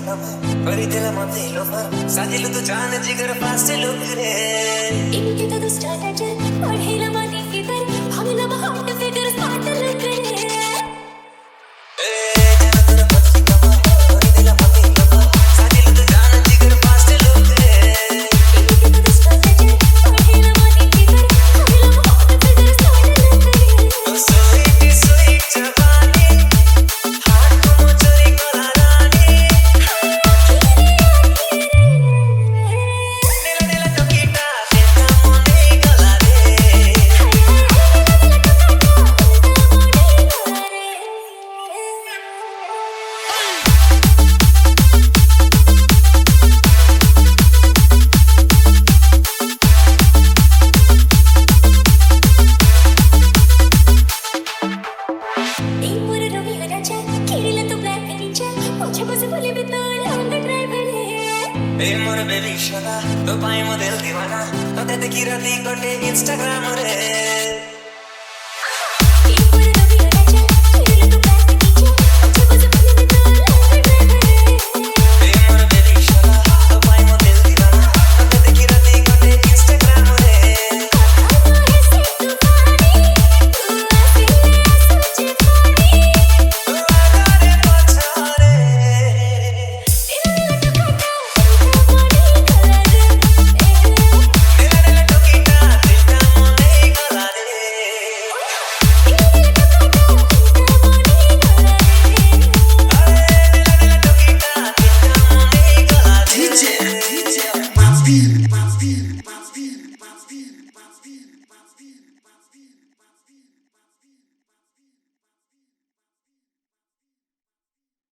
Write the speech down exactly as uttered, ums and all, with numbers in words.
मैं କରିଦେଲା ମତେ ଲୋଭ ସାଜିଲୁ ତୁ ଜାନ ଜିଗର ପାସେ ଲୋକରେ इनके तो स्टार्ट पढ़ेला मानी फिकर भागला हार्ट फिगर स्टार्ट लगरे ए मोर बेबी शला तो पाई मो दिल दीवाना तो ते देखी राती कटे इंस्टाग्राम रे